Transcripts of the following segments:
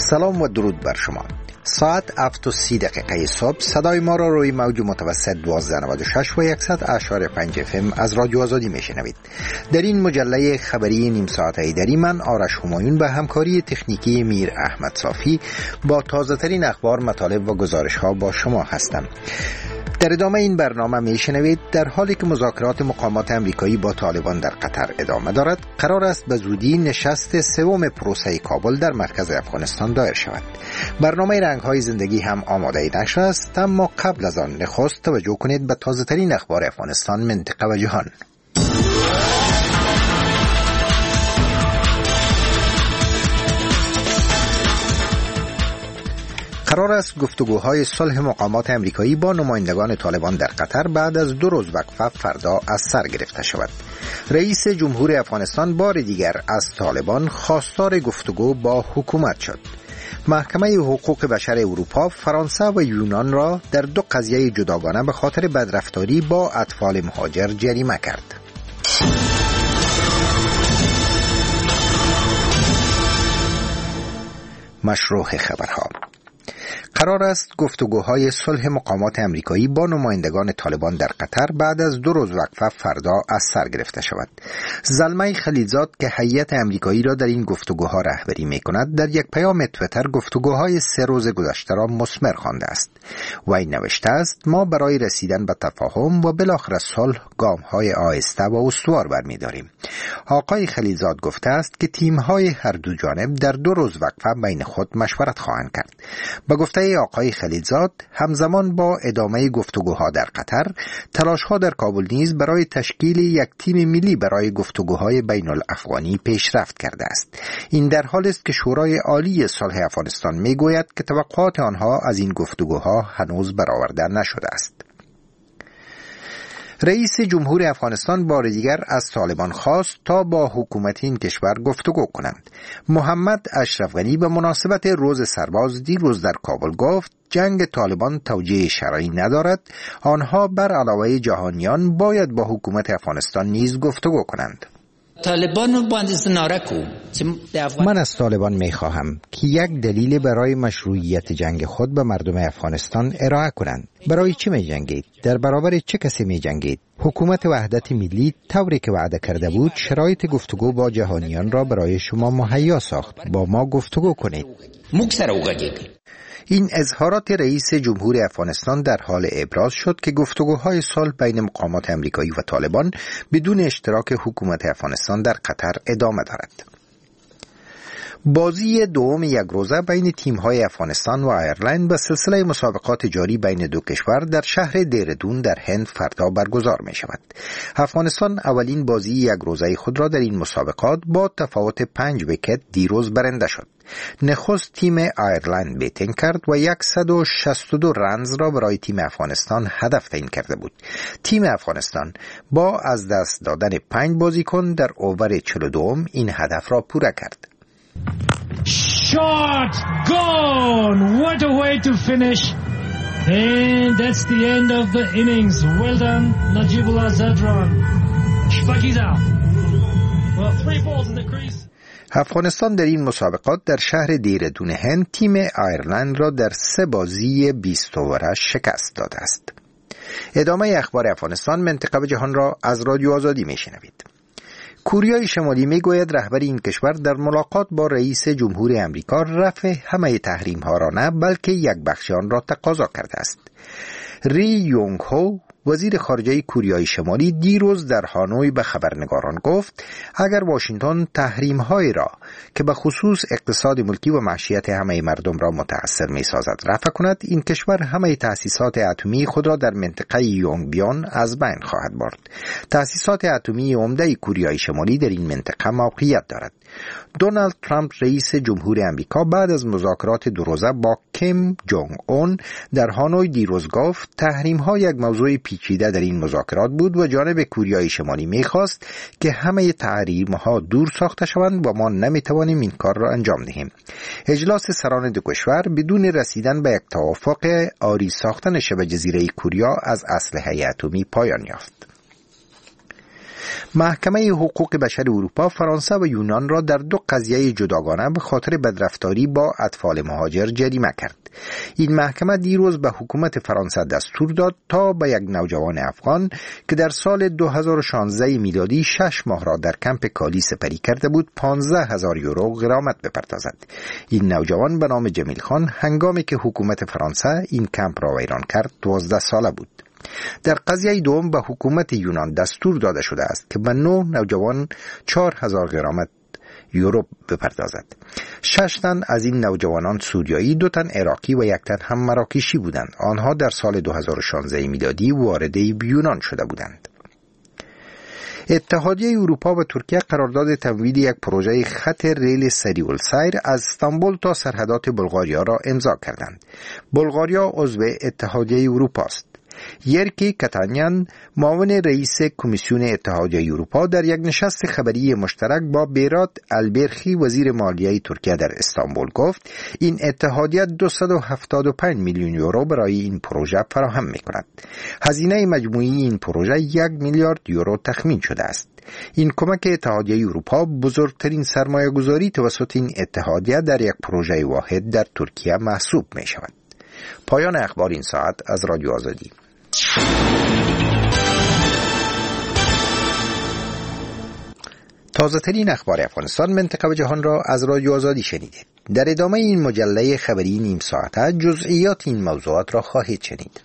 سلام و درود بر شما. ساعت 7:30 صبح صدای ما را روی موج متوسط 1296 و 100.5 FM از رادیو آزادی میشنوید. در این مجله خبری نیم ساعت ایدری من آرش همایون به همکاری تکنیکی میر احمد صافی با تازه ترین اخبار، مطالب و گزارش ها با شما هستم. در ادامه این برنامه میشنوید در حالی که مذاکرات مقامات امریکایی با طالبان در قطر ادامه دارد، قرار است به زودی نشست سوم پروسه کابل در مرکز افغانستان دایر شود. برنامه رنگ‌های زندگی هم آماده نشر است، اما قبل از آن نخست توجه کنید به تازه ترین اخبار افغانستان، منطقه و جهان. قرار است گفتگوهای صلح مقامات امریکایی با نمایندگان طالبان در قطر بعد از 2 روز وقفه فردا از سر گرفته شود. رئیس جمهور افغانستان بار دیگر از طالبان خواستار گفتگو با حکومت شد. محکمه حقوق بشر اروپا فرانسه و یونان را در 2 قضیه جداگانه به خاطر بدرفتاری با اطفال مهاجر جریمه کرد. مشروع خبرها. قرار است گفتگوهای صلح مقامات امریکایی با نمایندگان طالبان در قطر بعد از 2 روز وقفه فردا از سر گرفته شود. زلمه خلیلزاد که هیئت امریکایی را در این گفتگوها رهبری می‌کند، در یک پیام توییتر گفتگوهای 3 روز گذشته را مثمر خوانده است. وی نوشته است: ما برای رسیدن به تفاهم و بالاخره صلح گام‌های آهسته و استوار برمی‌داریم. آقای خلیلزاد گفته است که تیم‌های هر دو جانب در 2 روز وقفه بین خود مشورت خواهند کرد. با گفته آقای خلیلزاد، همزمان با ادامه گفتگوها در قطر، تلاش‌ها در کابل نیز برای تشکیل یک تیم ملی برای گفتگوهای بین الافغانی پیشرفت کرده است. این در حالی است که شورای عالی صلح افغانستان میگوید که توقعات آنها از این گفتگوها هنوز برآورده نشده است. رئیس جمهور افغانستان بار دیگر از طالبان خواست تا با حکومت این کشور گفتگو کنند. محمد اشرف غنی به مناسبت روز سرباز دیروز در کابل گفت: جنگ طالبان توجیه شرعی ندارد، آنها بر علاوه جهانیان باید با حکومت افغانستان نیز گفتگو کنند. من از طالبان میخواهم که یک دلیل برای مشروعیت جنگ خود به مردم افغانستان ارائه کنند. برای چه می جنگید؟ در برابر چه کسی می جنگید؟ حکومت وحدت ملی طوری که وعده کرده بود شرایط گفتگو با جهانیان را برای شما مهیا ساخت. با ما گفتگو کنید. این اظهارات رئیس جمهور افغانستان در حال ابراز شد که گفتگوهای صلح بین مقامات امریکایی و طالبان بدون اشتراک حکومت افغانستان در قطر ادامه دارد. بازی دوم یک روزه بین تیم‌های افغانستان و آیرلند به سلسله مسابقات جاری بین دو کشور در شهر دیردون در هند فردا برگزار می شود. افغانستان اولین بازی یک روزه خود را در این مسابقات با تفاوت 5 ویکت دیروز برنده شد. نخست تیم آیرلند بیتینگ کرد و 162 رنز را برای تیم افغانستان هدف تعیین کرده بود. تیم افغانستان با از دست دادن 5 بازیکن در اوور 42 این هدف را پوره کرد. Shot gone. What a way to finish. And that's the end of the innings. Well done, Najibullah Zadran. Shpakiza. Well, 3 balls in the crease. افغانستان در این مسابقات در شهر دیردون هند تیم آیرلند را در 3 بازی 20 اووره شکست داده است. ادامه اخبار افغانستان، منطقه و جهان را از رادیو آزادی میشنوید. کوریای شمالی میگوید رهبر این کشور در ملاقات با رئیس جمهور امریکا رفع همه تحریم ها را نه بلکه یک بخش آن را تقاضا کرده است. ری یونگ هو وزیر خارجه کوریای شمالی دیروز در هانوی به خبرنگاران گفت اگر واشنگتن تحریم‌های را که به خصوص اقتصاد ملکی و معیشت همه مردم را متأثر می‌سازد رفع کند، این کشور همه تأسیسات اتمی خود را در منطقه یونگبیون از بین خواهد برد. تأسیسات اتمی عمده کوریای شمالی در این منطقه موقعیت دارد. دونالد ترامپ رئیس جمهور امریکا بعد از مذاکرات 2 روزه با کیم جونگ اون در هانوی دیروز گفت تحریم‌ها یک موضوع پیچیده در این مذاکرات بود و جانب کوریای شمالی می‌خواست که همه تحریم‌ها دور ساخته شوند و ما نمی‌توانیم این کار را انجام دهیم. اجلاس سران دو کشور بدون رسیدن به یک توافق آری ساختن شبه جزیره کوریا از اسلحه اتمی پایان یافت. محکمه حقوق بشر اروپا فرانسه و یونان را در دو قضیه جداگانه به خاطر بدرفتاری با اطفال مهاجر جریمه کرد. این محکمه دیروز به حکومت فرانسه دستور داد تا به یک نوجوان افغان که در سال 2016 میلادی 6 ماه را در کمپ کالی سپری کرده بود 15,000 یورو غرامت بپردازد. این نوجوان به نام جمیل خان هنگامی که حکومت فرانسه این کمپ را ویران کرد 12 ساله بود. در قضیه دوم به حکومت یونان دستور داده شده است که به 9 نوجوان 4,000 غرامت یورو بپردازد. 6 تن از این نوجوانان سوریایی، 2 تن عراقی و 1 تن هم مراکشی بودند. آنها در سال 2016 میلادی وارد یونان شده بودند. اتحادیه اروپا و ترکیه قرارداد تمویل یک پروژه خط ریل سریع السیر از استانبول تا سرحدات بلغاریا را امضا کردند. بلغاریا عضو اتحادیه اروپا است. یرکی کاتانیان، معاون رئیس کمیسیون اتحادیه اروپا، در یک نشست خبری مشترک با بیرات البرخی وزیر مالیه ترکیه در استانبول گفت این اتحادیه 275 میلیون یورو برای این پروژه فراهم می‌کند. هزینه مجموعی این پروژه 1 میلیارد یورو تخمین شده است. این کمک اتحادیه اروپا بزرگترین سرمایه‌گذاری توسط این اتحادیه در یک پروژه واحد در ترکیه محسوب می‌شود. پایان اخبار این ساعت از رادیو آزادی. تازه ترین اخبار افغانستان، منطقه و جهان را از رادیو آزادی شنیدید. در ادامه این مجله خبری نیم ساعته جزئیات این موضوعات را خواهید شنید.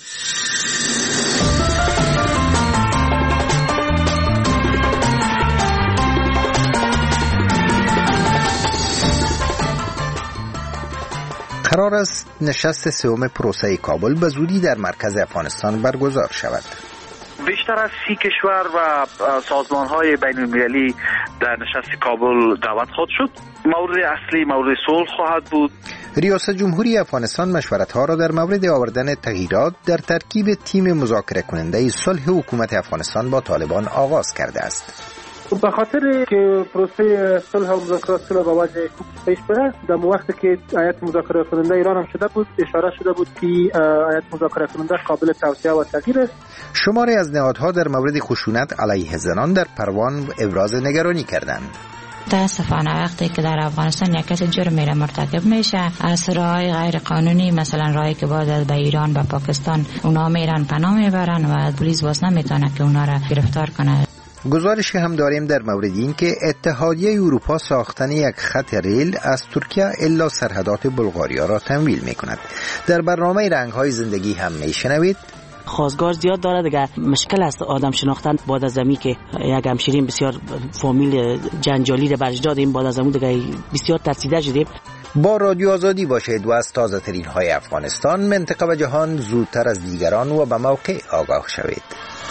قرار است نشست سوم پروسه کابل به زودی در مرکز افغانستان برگزار شود. بیشتر از 30 کشور و سازمان‌های بین‌المللی در نشست کابل دعوت خواهد شد. مورد اصلی مورد صلح خواهد بود. ریاست جمهوری افغانستان مشورت‌ها را در مورد آوردن تغییرات در ترکیب تیم مذاکره کننده صلح حکومت افغانستان با طالبان آغاز کرده است. به خاطر که پروسه صلح و مذاکرات صلح با وجه خوب پیش بره، در وقتی که هیئت مذاکره کننده ایران هم شده بود، اشاره شده بود که هیئت مذاکره کننده قابل توسعه و تغییر است. شماری از نهادها در مورد خشونت علیه زنان در پروان ابراز نگرانی کردند. متاسفانه وقتی که در افغانستان یک کسی جرمی را مرتکب میشه، از راه‌های غیر قانونی، مثلا راهی که باید به ایران و پاکستان اونا میرن پناه میبرن و پلیس باز نمیتونه که اونا را گرفتار کنه. گزارشی هم داریم در مورد این که اتحادیه اروپا ساختن یک خط ریل از ترکیه الی سرحدات بلغاریا را تمویل میکند. در برنامه رنگ‌های زندگی هم میشنوید خواستگار زیاد داره دیگه، مشکل است آدم شناختن. بعد از زمی که یک همشیرین بسیار فامیل جنجالی را برش دادیم، بعد از زمی دیگه بسیار ترسیده شدیم. با رادیو آزادی باشید و از تازه ترین های افغانستان، منطقه و جهان زودتر از دیگران و به موقع آگاه شوید.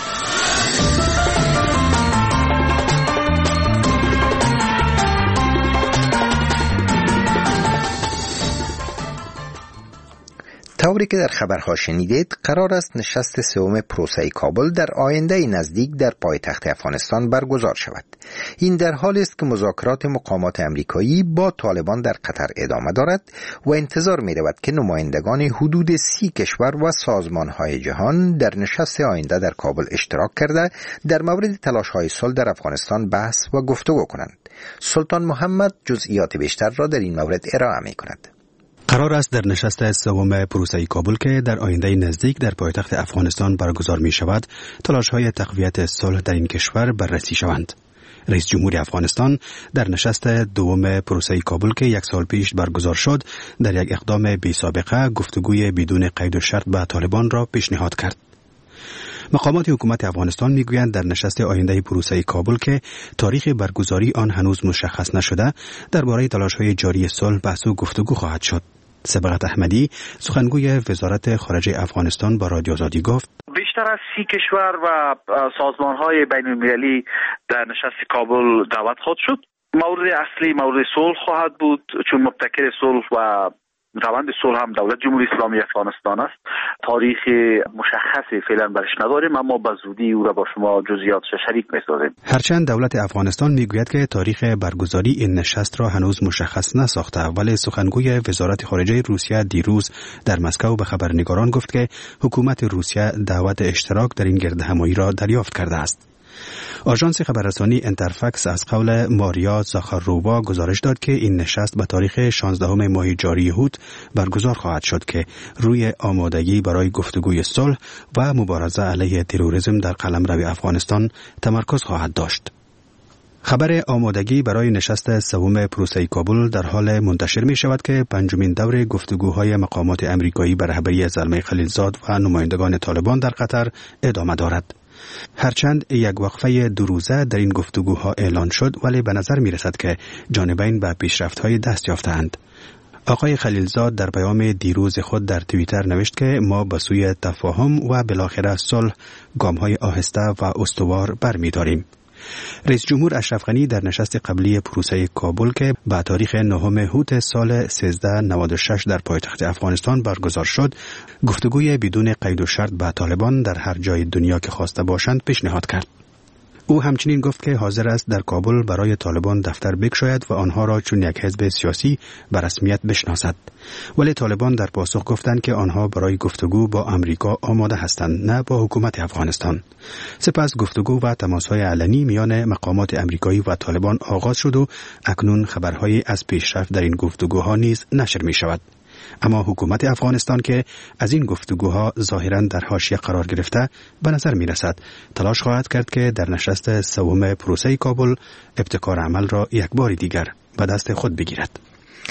طوری که در خبرها شنیدید، قرار است نشست سوم پروسه کابل در آینده نزدیک در پایتخت افغانستان برگزار شود. این در حالی است که مذاکرات مقامات امریکایی با طالبان در قطر ادامه دارد و انتظار می رود که نمایندگان حدود 30 کشور و سازمان‌های جهان در نشست آینده در کابل اشتراک کرده در مورد تلاش‌های صلح در افغانستان بحث و گفتگو کنند. سلطان محمد جزئیات بیشتر را در این مورد ارائه می کند. قرار است در نشست سوم پروسه کابل که در آینده نزدیک در پایتخت افغانستان برگزار می شود، تلاش‌های تقویت صلح در این کشور بررسی شوند. رئیس جمهوری افغانستان در نشست دوم پروسه کابل که 1 سال پیش برگزار شد، در یک اقدام بی سابقه گفتگوی بدون قید و شرط با طالبان را پیشنهاد کرد. مقامات حکومت افغانستان میگویند در نشست آینده پروسه کابل که تاریخ برگزاری آن هنوز مشخص نشده، درباره تلاش‌های جاری صلح بحث و گفتگو خواهد شد. سبقت احمدی، سخنگوی وزارت خارجه افغانستان، با رادیو آزادی گفت بیشتر از 30 کشور و سازمان‌های بین‌المللی در نشست کابل دعوت خواهد شد. مورد اصلی مورد صلح خواهد بود، چون مبتکر صلح و روند صلح هم دولت جمهوری اسلامی افغانستان است. تاریخ مشخصی فعلا برش نداریم، اما به زودی او را با شما جزئیاتش شریک می‌سازیم. هرچند دولت افغانستان میگوید که تاریخ برگزاری این نشست را هنوز مشخص نساخته، ولی سخنگوی وزارت خارجه روسیه دیروز در مسکو به خبرنگاران گفت که حکومت روسیه دعوت اشتراک در این گردهمایی را دریافت کرده است. آژانس خبررسانی انترفکس از قول ماریا زاخارووا گزارش داد که این نشست به تاریخ 16 ماه جاری هوت برگزار خواهد شد که روی آمادگی برای گفتگوی صلح و مبارزه علیه تروریسم در قلمرو افغانستان تمرکز خواهد داشت. خبر آمادگی برای نشست سوم پروسه کابل در حال منتشر می شود که پنجمین دور گفتگوهای مقامات امریکایی به رهبری زلمه خلیلزاد و نمایندگان طالبان در قطر ادامه دارد. هرچند یک وقفه 2 روزه در این گفتگوها اعلان شد، ولی به نظر می رسد که جانبین به پیشرفت‌های دست یافته‌اند. آقای خلیلزاد در پیام دیروز خود در توییتر نوشت که ما به سوی تفاهم و بالاخره صلح گام‌های آهسته و استوار برمی‌داریم. رئیس جمهور اشرف غنی در نشست قبلی پروسه کابل که به تاریخ 9 هوت سال 1396 در پایتخت افغانستان برگزار شد، گفتگوی بدون قید و شرط با طالبان در هر جای دنیا که خواسته باشند پیشنهاد کرد. او همچنین گفت که حاضر است در کابل برای طالبان دفتر بگشاید و آنها را چون یک حزب سیاسی به رسمیت بشناسد. ولی طالبان در پاسخ گفتند که آنها برای گفتگو با امریکا آماده هستند، نه با حکومت افغانستان. سپس گفتگو و تماس‌های علنی میان مقامات امریکایی و طالبان آغاز شد و اکنون خبرهایی از پیشرفت در این گفتگوها نیز نشر می شود. اما حکومت افغانستان که از این گفتگوها ظاهراً در حاشیه قرار گرفته، به نظر می رسد تلاش خواهد کرد که در نشست سوم پروسه کابل ابتکار عمل را یک بار دیگر به دست خود بگیرد.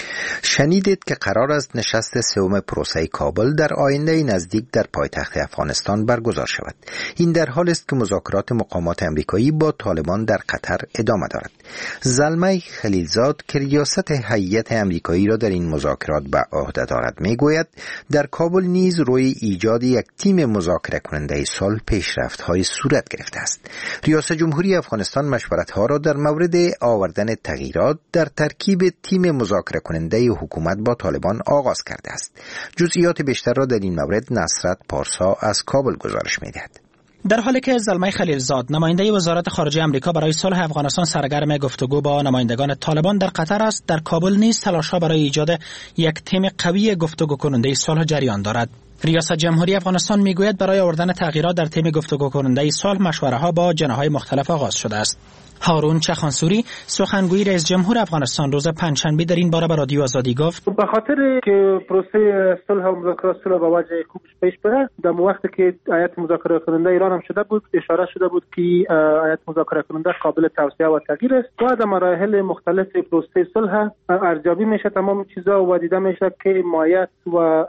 شنیدید که قرار است نشست سوم پروسه کابل در آینده نزدیک در پایتخت افغانستان برگزار شود. این در حال است که مذاکرات مقامات امریکایی با طالبان در قطر ادامه دارد. زلمه خلیلزاد که ریاست هیئت امریکایی را در این مذاکرات به عهده دارد میگوید در کابل نیز روی ایجاد یک تیم مذاکره کننده صلح پیشرفت‌های صورت گرفته است. ریاست جمهوری افغانستان مشورت‌ها را در مورد آوردن تغییرات در ترکیب تیم مذاکره کننده حکومت با طالبان آغاز کرده است. جزئیات بیشتر را در این مورد نصرت پارسا از کابل گزارش می‌دهد. در حالی که زلمه خلیلزاد نماینده وزارت خارجه آمریکا برای صلح افغانستان سرگرم گفتگو با نمایندگان طالبان در قطر است، در کابل نیز تلاش‌ها برای ایجاد یک تیم قوی گفتگو کننده صلح جریان دارد. ریاست جمهوری افغانستان میگوید برای آوردن تغییرات در تیم گفتگو کننده صلح مشوره‌ها با جناح‌های مختلف آغاز شده است. هارون چخانسوری سخنگوی رئیس جمهور افغانستان روز پنجشنبه در این باره به رادیو آزادی گفت به خاطر که پروسه صلح و مذاکرات صلح به وجه خوبش پیش بره، در وقتی که هیئت مذاکره کننده ایران هم شده بود، اشاره شده بود که هیئت مذاکره کننده قابل توسعه و تغییر است و در مراحل مختلف پروسه صلح ارزیابی میشه تمام چیزا و دیده میشه که ماهیت و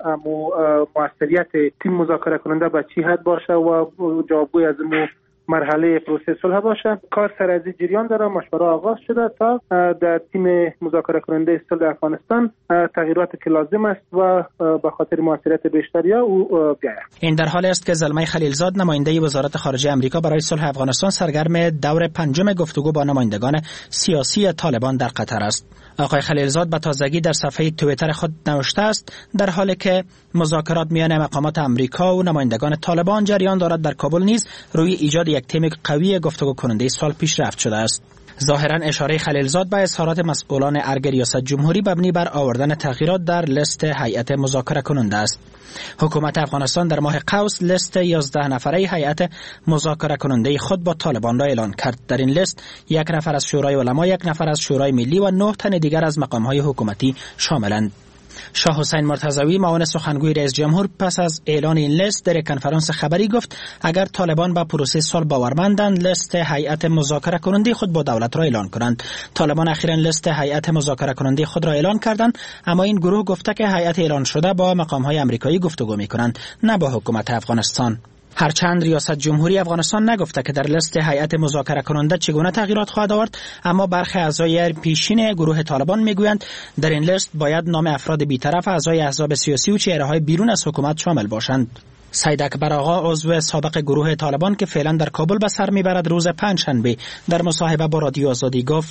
موثریت تیم مذاکره کننده به چی حد باشه و جوابگوی از مرحله پروسه صلح باشه. کار سر از جریان داره، مشوره آغاز شده تا در تیم مذاکره کننده صلح افغانستان تغییراتی که لازم است و به خاطر موثریت بیشتری او بیاید. این در حالی است که زلمه خلیلزاد نماینده وزارت خارجه آمریکا برای صلح افغانستان سرگرم دور پنجم گفتگو با نمایندگان سیاسی طالبان در قطر است. آقای خلیلزاد به تازگی در صفحه توییتر خود نوشته است در حالی که مذاکرات میان مقامات آمریکا و نمایندگان طالبان جریان دارد، در کابل نیز روی ایجاد یک تیم قوی گفتگو کننده صلح پیشرفت شده است. ظاهرا اشاره خلیلزاد به اظهارات مسئولان ارگ ریاست جمهوری مبنی بر آوردن تغییرات در لیست هیئت مذاکره کننده است. حکومت افغانستان در ماه قوس لیست 11 نفره هیئت مذاکره کننده خود با طالبان را اعلان کرد. در این لیست 1 نفر از شورای علما، 1 نفر از شورای ملی و 9 تن دیگر از مقام‌های حکومتی شاملند. شاه حسین مرتضوی معاون سخنگوی رئیس جمهور پس از اعلان این لیست در کنفرانس خبری گفت اگر طالبان به پروسه صلح باورمندند لیست هیئت مذاکره کننده خود با دولت را اعلان کنند. طالبان اخیراً لیست هیئت مذاکره کننده خود را اعلان کردند، اما این گروه گفته که هیئت اعلان شده با مقام‌های آمریکایی گفتگو می‌کنند، نه با حکومت افغانستان. هرچند ریاست جمهوری افغانستان نگفته که در لیست هیئت مذاکره کننده چگونه تغییرات خواهد آورد، اما برخی اعضای پیشین گروه طالبان میگویند در این لیست باید نام افراد بی‌طرف اعضای احزاب سیاسی و چهره‌های بیرون از حکومت شامل باشند. سید اکبر آقا عضو سابق گروه طالبان که فعلا در کابل به سر میبرد روز پنجشنبه در مصاحبه با رادیو آزادی گفت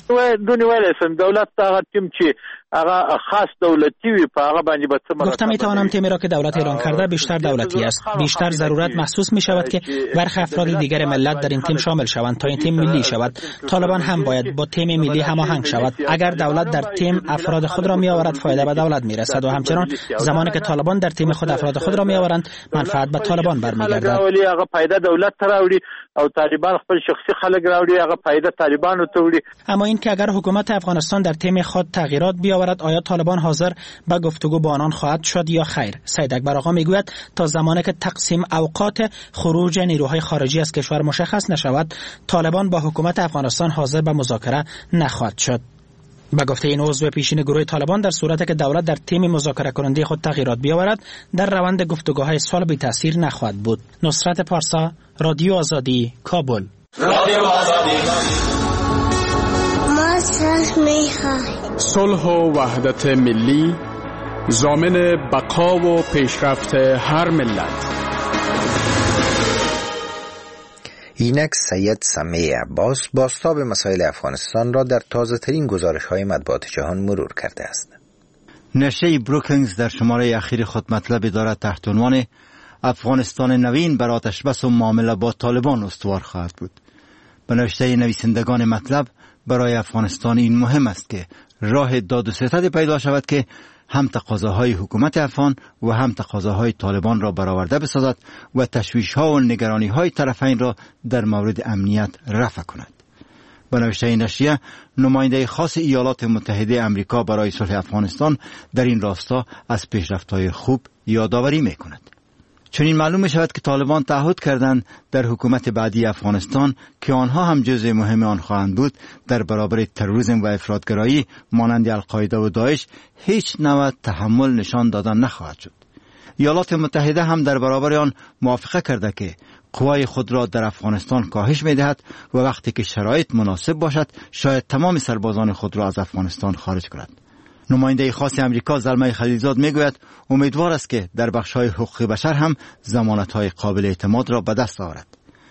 دولت خاص دولتی وي په هغه باندې به څه گفتم میتوانم تیمی را که دولت اعلان کرده بیشتر دولتی است. بیشتر ضرورت محسوس می شود که برخی افراد دیگر ملت در این تیم شامل شوند تا این تیم ملی شود. طالبان هم باید با تیم ملی هماهنگ شود. اگر دولت در تیم افراد خود را می آورد فایده به دولت می رسد و همچنان زمانی که طالبان در تیم خود افراد خود را می آورند منفعت فقط به طالبان برمیگردد. هغه پیدا دولت راوړي او طالبان خپل شخصي خلک راوړي، هغه پیدا طالبانو ته وړي. اما این که اگر حکومت افغانستان در تیم خود تغییرات بیاورد، آیا طالبان حاضر به گفتگو با آنان خواهد شد یا خیر؟ سید اکبر آقا میگوید تا زمانی که تقسیم اوقات خروج نیروهای خارجی از کشور مشخص نشود، طالبان با حکومت افغانستان حاضر به مذاکره نخواهد شد. با گفته این عضو پیشین گروه طالبان، در صورتی که دولت در تیم مذاکره کننده خود تغییرات بیاورد، در روند گفتگوهای صلح بی تاثیر نخواهد بود. نصرت پارسا، رادیو آزادی، کابل. رادیو آزادی. ما صلح می‌خواهیم. صلح و وحدت ملی ضامن بقا و پیشرفت هر ملت. اینک سید سمیع عباس بازتاب مسائل افغانستان را در تازه ترین گزارش های مطبوعات جهان مرور کرده است. نشریه بروکینگز در شماره اخیر خود مطلب دارد تحت عنوان افغانستان نوین بر آتش بس و معامله با طالبان استوار خواهد بود. به نوشته نویسندگان مطلب، برای افغانستان این مهم است که راه داد و ستد پیدا شود که هم تقاضاهای حکومت افغان و هم تقاضاهای طالبان را برآورده بسازد و تشویش‌ها و نگرانی‌های طرفین را در مورد امنیت رفع کند. به نوشته نشریه، نماینده خاص ایالات متحده آمریکا برای صلح افغانستان در این راستا از پیشرفت‌های خوب یادآوری می‌کند. چنین معلوم می‌شود که طالبان تعهد کردند در حکومت بعدی افغانستان که آنها هم جزء مهم آن خواهند بود، در برابر تروریسم و افراطگرایی مانند القاعده و داعش هیچ نوع تحمل نشان دادن نخواهد شد. ایالات متحده هم در برابر آن موافقه کرده که قوای خود را در افغانستان کاهش می‌دهد و وقتی که شرایط مناسب باشد شاید تمام سربازان خود را از افغانستان خارج کند. نماینده خاص امریکا زلمه خلیلزاد میگوید امیدوار است که در بخش‌های حقوق بشر هم ضمانت‌های قابل اعتماد را به دست آورد.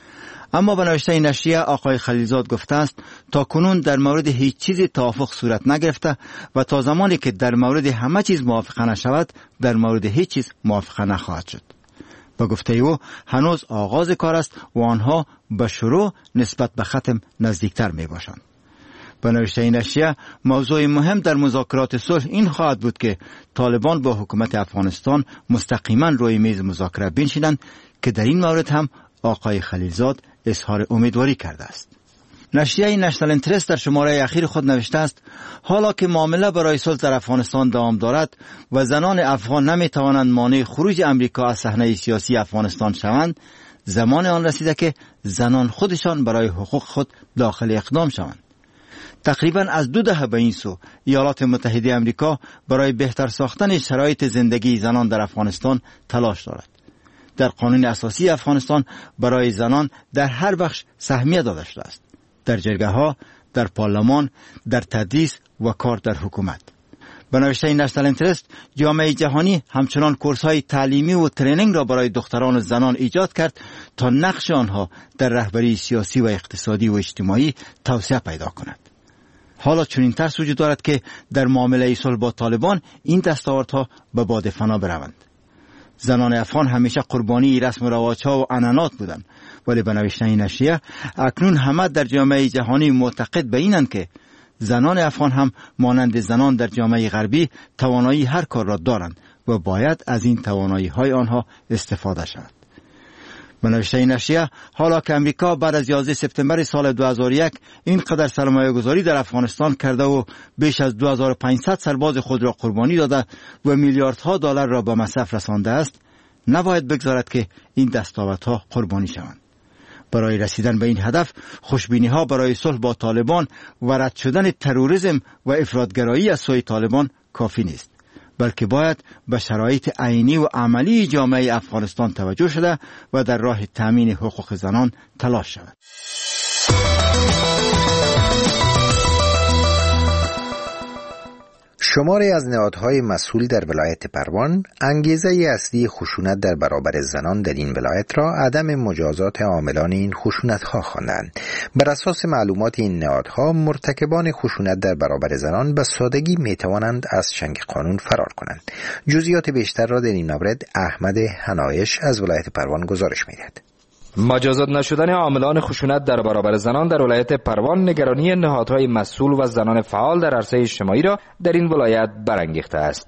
اما به نوشته نشریه، آقای خلیلزاد گفته است تا کنون در مورد هیچ چیزی توافق صورت نگرفته و تا زمانی که در مورد همه چیز موافقه نشود، در مورد هیچ چیز موافقه نخواهد شد. با گفته او هنوز آغاز کار است و آنها به شروع نسبت به ختم نزدیکتر می باشند. به نوشته نشریه، موضوع مهم در مذاکرات صلح این خواهد بود که طالبان با حکومت افغانستان مستقیما روی میز مذاکره بنشینند که در این مورد هم آقای خلیلزاد اظهار امیدواری کرده است. نشریه نشنال اینترست در شماره اخیر خود نوشته است حالا که معامله برای صلح در افغانستان دوام دارد و زنان افغان نمی توانند مانع خروج امریکا از صحنه سیاسی افغانستان شوند، زمان آن رسیده که زنان خودشان برای حقوق خود داخل اقدام شوند. تقریبا از 2 دهه به این سو ایالات متحده آمریکا برای بهتر ساختن شرایط زندگی زنان در افغانستان تلاش دارد. در قانون اساسی افغانستان برای زنان در هر بخش سهمیه داده شده است. در جرگه ها، در پارلمان، در تدریس و کار در حکومت. به نوشته نشنال اینترست، جامعه جهانی همچنان کورس های تعلیمی و ترینینگ را برای دختران و زنان ایجاد کرد تا نقش آنها در رهبری سیاسی و اقتصادی و اجتماعی توسعه پیدا کند. حالا چنین ترس وجود دارد که در معامله صلح با طالبان این دستاوردها به باد فنا بروند. زنان افغان همیشه قربانی رسم و رواج‌ها و عنعنات بودند، ولی به نوشته نشریه اکنون همه در جامعه جهانی معتقد به اینند که زنان افغان هم مانند زنان در جامعه غربی توانایی هر کار را دارند و باید از این توانایی‌های آنها استفاده شود. به نوشته نشریه، حالا که امریکا بعد از 11 سپتامبر سال 2001 اینقدر سرمایه گذاری در افغانستان کرده و بیش از 2500 سرباز خود را قربانی داده و میلیاردها دلار را به مصرف رسانده است، نباید بگذارد که این دستاوردها قربانی شوند. برای رسیدن به این هدف، خوشبینی‌ها برای صلح با طالبان و رد شدن تروریسم و افراطگرایی از سوی طالبان کافی نیست، بلکه باید به شرایط عینی و عملی جامعه افغانستان توجه شده و در راه تامین حقوق زنان تلاش شود. شماری از نهادهای مسئول در ولایت پروان انگیزه اصلی خشونت در برابر زنان در این ولایت را عدم مجازات عاملان این خشونت‌ها خواندند. بر اساس معلومات این نهادها، مرتکبان خشونت در برابر زنان به سادگی می‌توانند از چنگ قانون فرار کنند. جزئیات بیشتر را در این مورد احمد حنایش از ولایت پروان گزارش می‌دهد. مجازات نشدن عاملان خشونت در برابر زنان در ولایت پروان نگرانی نهادهای مسئول و زنان فعال در عرصه اجتماعی را در این ولایت برانگیخته است.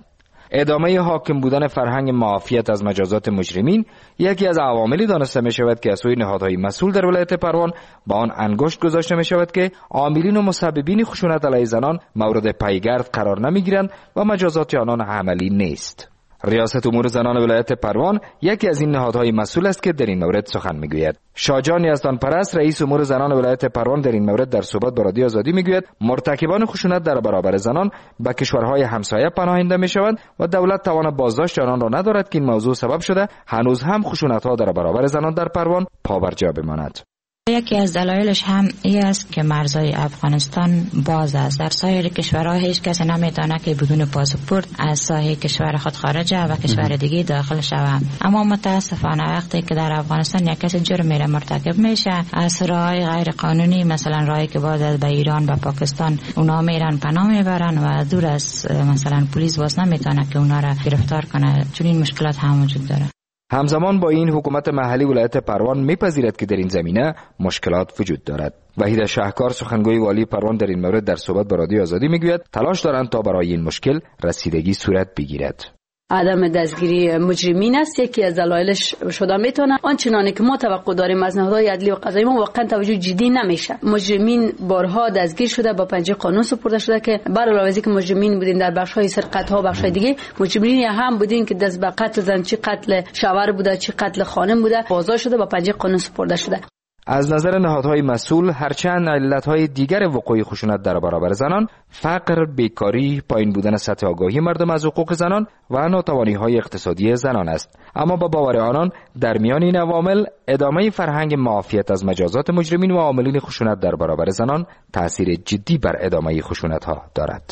ادامه حاکم بودن فرهنگ معافیت از مجازات مجرمین یکی از عواملی دانسته می شود که از سوی نهادهای مسئول در ولایت پروان با آن انگشت گذاشته می شود که عاملین و مسببین خشونت علیه زنان مورد پیگرد قرار نمی گیرند و مجازات آنان عملی نیست. ریاست امور زنان ولایت پروان یکی از این نهادهای مسئول است که در این مورد سخن میگوید. شاجان یزدانپرست رئیس امور زنان ولایت پروان در این مورد در صحبت با رادیو آزادی میگوید مرتکبان خشونت در برابر زنان به کشورهای همسایه پناهنده میشوند و دولت توان بازداشت آنان را ندارد که این موضوع سبب شده هنوز هم خشونت‌ها در برابر زنان در پروان پابرجا بماند. یکی از دلایلش هم این است که مرزهای افغانستان باز است. در سایر کشورها هیچ کسی نمیتونه که بدون پاسپورت از ساحل کشور خود خارج و کشور دیگه داخل شود. اما متاسفانه وقتی که در افغانستان یک کسی جرمی را مرتکب میشه از راههای غیر قانونی، مثلا راهی که باز به ایران و پاکستان اونا میرن پناه میبرن و دور از مثلا پلیس باز نمیتونه که اونا را گرفتار کنه، چون این مشکلات هم وجود داره. همزمان با این حکومت محلی ولایت پروان میپذیرد که در این زمینه مشکلات وجود دارد. وحید شهکار سخنگوی والی پروان در این مورد در صحبت با رادیو آزادی میگوید تلاش دارند تا برای این مشکل رسیدگی صورت بگیرد. عدم دستگیری مجرمین است یکی از دلایلش شده میتونه. آنچنانی که ما توقع داریم از نهادهای عدلی و قضایی ما واقعا توجه جدی نمیشه. مجرمین بارها دستگیر شده با پنجه قانون سپرده شده که بر علاوه از اینکه مجرمین بودین در بخش‌های سرقت ها و بخش‌های دیگه مجرمین هم بودین که دست به قتل زن، چی قتل شوهر بوده چی قتل خانم بوده بازداشت شده با پنجه قانون سپرده شده. از نظر نهادهای مسئول هرچند علتهای دیگر وقوع خشونت در برابر زنان، فقر، بیکاری، پایین بودن سطح آگاهی مردم از حقوق زنان و ناتوانی‌های اقتصادی زنان است، اما با باور آنان در میان این عوامل ادامه فرهنگ معافیت از مجازات مجرمین و عاملین خشونت در برابر زنان تأثیر جدی بر ادامه خشونت‌ها دارد.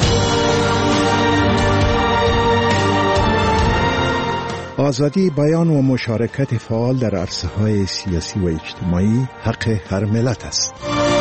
آزادی بیان و مشارکت فعال در عرصه‌های سیاسی و اجتماعی حق هر ملت است.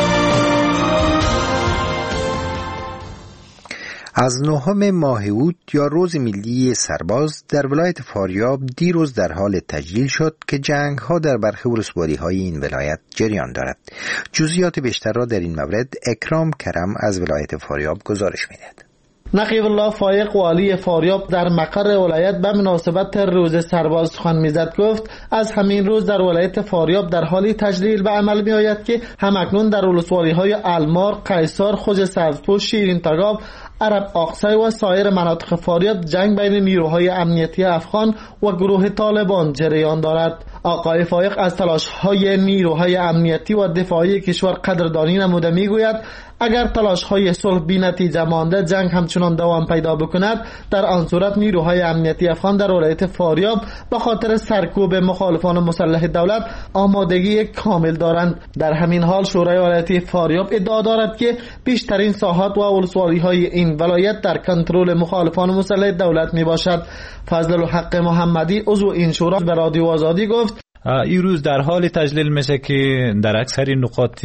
از 9 ماه اوت یا روز ملی سرباز در ولایت فاریاب دیروز در حال تجلیل شد که جنگ‌ها در برخی ولسوالی‌های این ولایت جریان دارد. جزئیات بیشتر را در این مورد اکرام کرم از ولایت فاریاب گزارش می‌دهد. نقیب الله فایق والی فاریاب در مقر ولایت به مناسبت روز سرباز سخن میزد. گفت از همین روز در ولایت فاریاب در حالی تجلیل به عمل می آید که همکنون در ولسوالی های المار، قیصار، خوج سبزپوش، شیرین تگاب، عرب آقسای و سایر مناطق فاریاب جنگ بین نیروهای امنیتی افغان و گروه طالبان جریان دارد. آقای فایق از تلاش‌های نیروهای امنیتی و دفاعی کشور قدردانی نموده میگوید اگر تلاش‌های صلح بی‌نتیجه مانده جنگ همچنان دوام پیدا بکند در آن صورت نیروهای امنیتی افغان در ولایت فاریاب به خاطر سرکوب مخالفان مسلح دولت آمادگی کامل دارند. در همین حال شورای ولایتی فاریاب ادعا دارد که بیشترین ساحات و ولسوالی‌های این ولایت در کنترل مخالفان مسلح دولت میباشد. فضل الحق محمدی عضو این شورا به رادیو آزادی گفت این روز در حال تجلیل میشه که در اکثر نقاط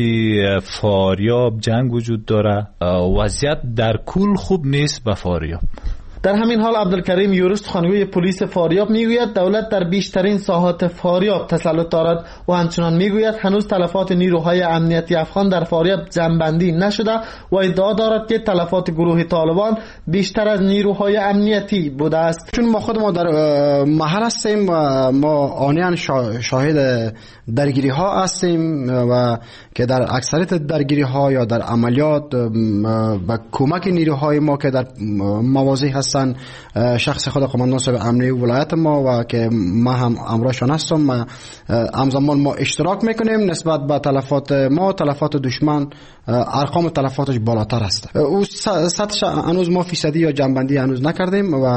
فاریاب جنگ وجود داره. وضعیت در کل خوب نیست به فاریاب. در همین حال عبدالکریم یورست خانگوی پلیس فاریاب میگوید دولت در بیشترین ساحات فاریاب تسلط دارد و همچنان میگوید هنوز تلفات نیروهای امنیتی افغان در فاریاب جمع‌بندی نشده و ادعا دارد که تلفات گروه طالبان بیشتر از نیروهای امنیتی بوده است. چون ما خود ما در محل هستیم و ما آنیان شاهد درگیری ها هستیم و که در اکثریت درگیری ها یا در عملیات با کمک نیروهای ما که در مواضع هستن شخص خود قماندان صاحب امنیتی ولایت ما و که ما هم امرشان هستم همزمان ما اشتراک میکنیم نسبت به تلفات ما. تلفات دشمن ارقام تلفاتش بالاتر است. او سطحش هنوز ما فیصدی یا جنبندی هنوز نکردیم و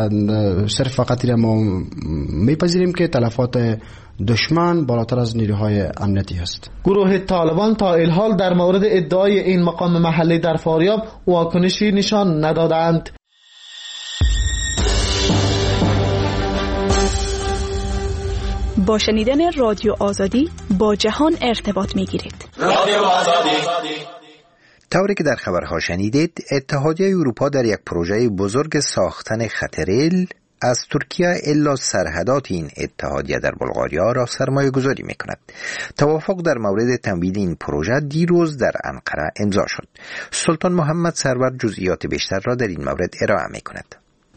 صرف فقط ما میپذیریم که تلفات دشمن بالاتر از نیروهای امنیتی است. گروه طالبان تا الحال در مورد ادعای این مقام محلی در فاریاب واکنشی نشان ندادند. با شنیدن رادیو آزادی با جهان ارتباط میگیرید. رادیو آزادی. طوری که در خبرها شنیدید، اتحادیه اروپا در یک پروژه بزرگ ساختن خطرل از ترکیه الا سرحدات این اتحادیه در بلغاریا را سرمایه گذاری می کند. توافق در مورد تمویل این پروژه دیروز در انقره امضا شد. سلطان محمد سرور جزئیات بیشتر را در این مورد ارائه می کند.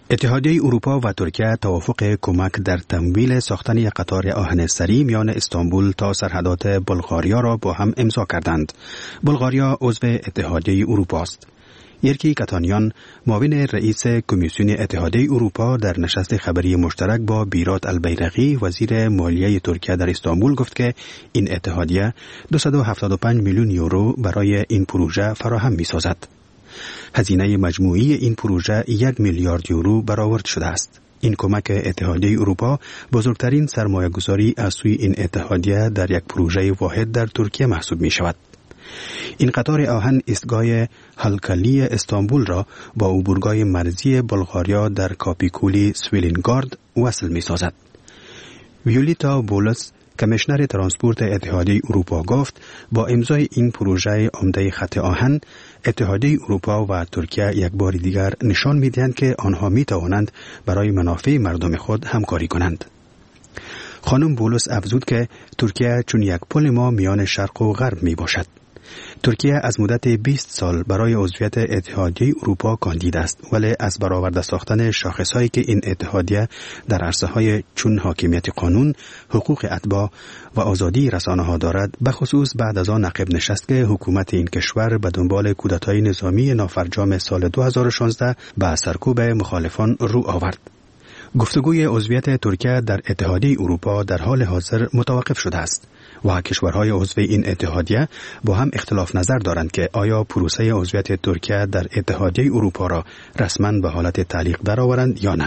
اتحادیه اروپا و ترکیه توافق کمک در تمویل ساختن یک قطار آهن سری میان استانبول تا سرحدات بلغاریا را با هم امضا کردند. بلغاریا عضو اتحادیه اروپا است. یرکی کاتانیان، معاون رئیس کمیسیون اتحادیه اروپا، در نشست خبری مشترک با بیرات البیرقی وزیر مالیه ترکیه در استانبول گفت که این اتحادیه 275 میلیون یورو برای این پروژه فراهم می‌سازد. هزینه مجموعی این پروژه 1 میلیارد یورو برآورد شده است. این کمک اتحادیه اروپا بزرگترین سرمایه‌گذاری از سوی این اتحادیه در یک پروژه واحد در ترکیه محسوب می شود. این قطار آهن ایستگاه هالکالی استانبول را با عبورگاه مرزی بلغاریا در کاپیکولی سویلینگارد وصل می سازد. ویولیتا بولس، کمیشنر ترانسپورت اتحادیه اروپا گفت با امضای این پروژه عمده خط آهن، اتحادیه اروپا و ترکیه یک بار دیگر نشان می‌دهند که آنها می‌توانند برای منافع مردم خود همکاری کنند. خانم بولس افزود که ترکیه چون یک پل ما میان شرق و غرب میباشد. ترکیه از مدت 20 سال برای عضویت اتحادیه اروپا کاندید است، ولی از برآورده ساختن شاخصهایی که این اتحادیه در عرصه‌های چون حاکمیت قانون، حقوق اتباع و آزادی رسانه‌ها دارد، بخصوص بعد از آن عقب نشست که حکومت این کشور به دنبال کودتای نظامی نافرجام سال 2016 به سرکوب مخالفان رو آورد. گفتگوی عضویت ترکیه در اتحادیه اروپا در حال حاضر متوقف شده است و کشورهای عضو این اتحادیه با هم اختلاف نظر دارند که آیا پروسه عضویت ترکیه در اتحادیه اروپا را رسما به حالت تعلیق درآورند یا نه.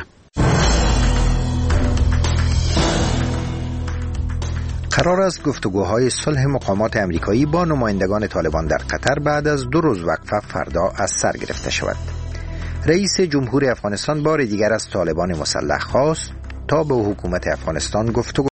قرار است گفتگوهای صلح مقامات امریکایی با نمایندگان طالبان در قطر بعد از 2 روز وقفه فردا از سر گرفته شود. رئیس جمهور افغانستان بار دیگر از طالبان مسلح خواست تا با حکومت افغانستان گفتگو